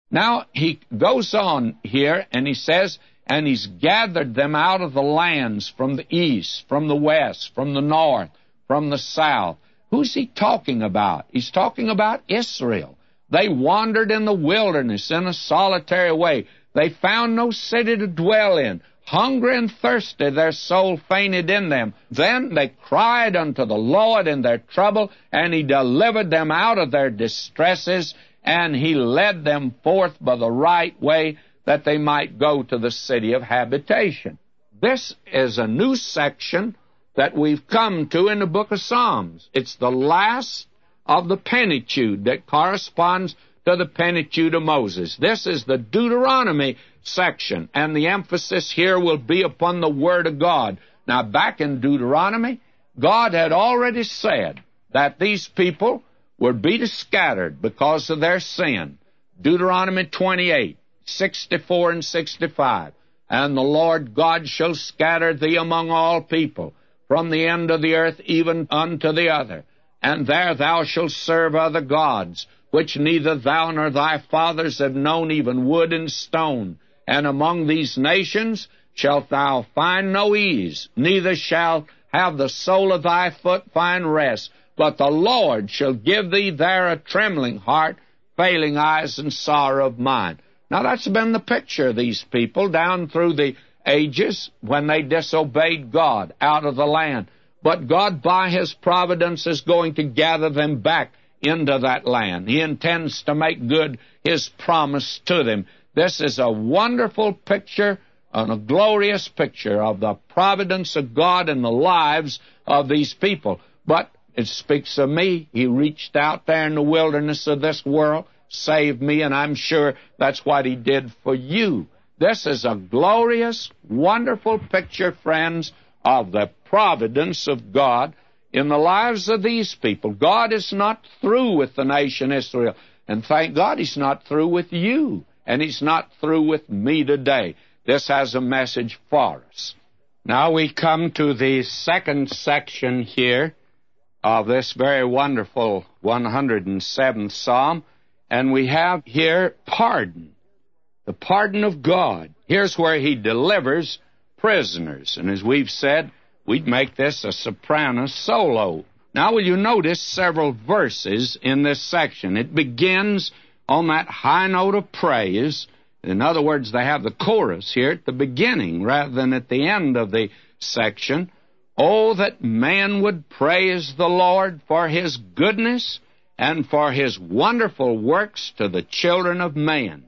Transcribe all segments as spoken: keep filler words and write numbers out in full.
Now, he goes on here, and he says, and he's gathered them out of the lands from the east, from the west, from the north, from the south. Who's he talking about? He's talking about Israel. They wandered in the wilderness in a solitary way. They found no city to dwell in. Hungry and thirsty, their soul fainted in them. Then they cried unto the Lord in their trouble, and he delivered them out of their distresses, and he led them forth by the right way, that they might go to the city of habitation. This is a new section that we've come to in the book of Psalms. It's the last of the Pentateuch that corresponds to the Pentateuch of Moses. This is the Deuteronomy section, and the emphasis here will be upon the Word of God. Now, back in Deuteronomy, God had already said that these people would be scattered because of their sin. Deuteronomy twenty-eight, sixty-four and sixty-five. And the Lord God shall scatter thee among all people, from the end of the earth even unto the other. And there thou shalt serve other gods, which neither thou nor thy fathers have known, even wood and stone. And among these nations shalt thou find no ease, neither shalt have the sole of thy foot find rest. But the Lord shall give thee there a trembling heart, failing eyes, and sorrow of mind. Now, that's been the picture of these people down through the ages when they disobeyed God out of the land. But God, by His providence, is going to gather them back into that land. He intends to make good His promise to them. This is a wonderful picture and a glorious picture of the providence of God in the lives of these people. But it speaks of me. He reached out there in the wilderness of this world, saved me, and I'm sure that's what He did for you. This is a glorious, wonderful picture, friends, of the providence of God in the lives of these people. God is not through with the nation Israel, and thank God He's not through with you, and He's not through with me today. This has a message for us. Now we come to the second section here of this very wonderful one hundred seventh Psalm, and we have here pardon, the pardon of God. Here's where He delivers prisoners, and as we've said, we'd make this a soprano solo. Now, will you notice several verses in this section? It begins on that high note of praise. In other words, they have the chorus here at the beginning rather than at the end of the section. Oh, that man would praise the Lord for His goodness and for His wonderful works to the children of man.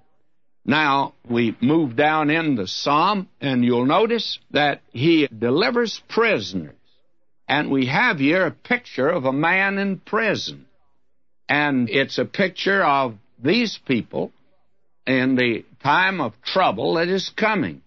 Now, we move down in the psalm, and you'll notice that he delivers prisoners. And we have here a picture of a man in prison. And it's a picture of these people in the time of trouble that is coming.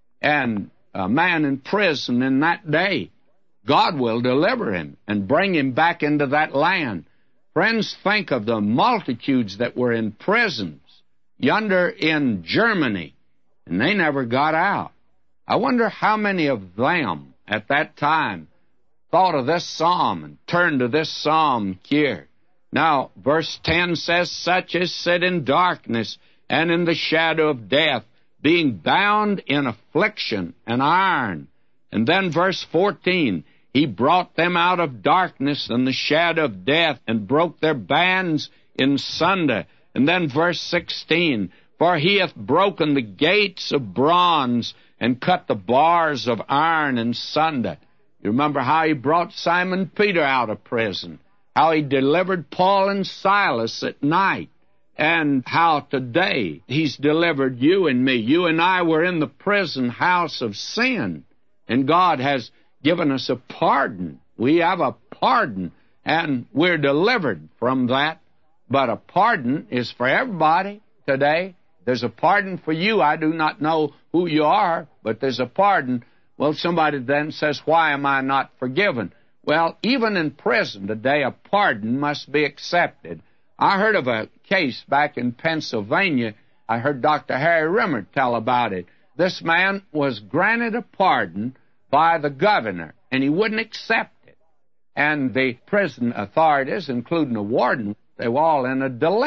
And a man in prison in that day, God will deliver him and bring him back into that land. Friends, think of the multitudes that were in prisons yonder in Germany, and they never got out. I wonder how many of them at that time thought of this psalm and turned to this psalm here. Now, verse ten says, such as sit in darkness and in the shadow of death, being bound in affliction and iron. And then verse fourteen, He brought them out of darkness and the shadow of death, and broke their bands in sunder. And then verse sixteen, for He hath broken the gates of bronze, and cut the bars of iron in sunder. You remember how He brought Simon Peter out of prison, how He delivered Paul and Silas at night, and how today He's delivered you and me. You and I were in the prison house of sin, and God has given us a pardon. We have a pardon, and we're delivered from that. But a pardon is for everybody today. There's a pardon for you. I do not know who you are, but there's a pardon. Well, somebody then says, why am I not forgiven? Well, even in prison today, a pardon must be accepted. I heard of a case back in Pennsylvania. I heard Doctor Harry Rimmer tell about it. This man was granted a pardon by the governor, and he wouldn't accept it. And the prison authorities, including the warden, they were all in a dilemma.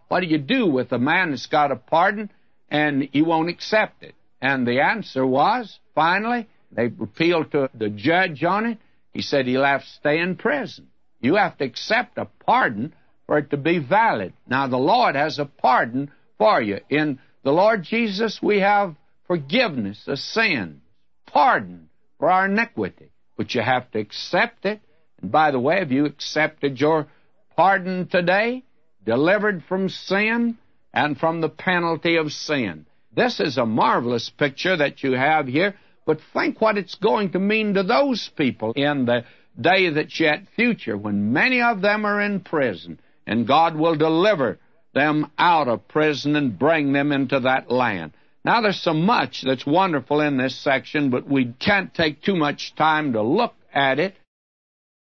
what do you do with a man that's got a pardon and he won't accept it? And the answer was, finally, they appealed to the judge on it. He said he'll have to stay in prison. You have to accept a pardon for it to be valid. Now, the Lord has a pardon for you. In the Lord Jesus, we have forgiveness of sin, pardon for our iniquity. But you have to accept it. And by the way, have you accepted your pardon today? Delivered from sin and from the penalty of sin. This is a marvelous picture that you have here. But think what it's going to mean to those people in the day that's yet future, when many of them are in prison, and God will deliver them out of prison and bring them into that land. Now, there's so much that's wonderful in this section, but we can't take too much time to look at it.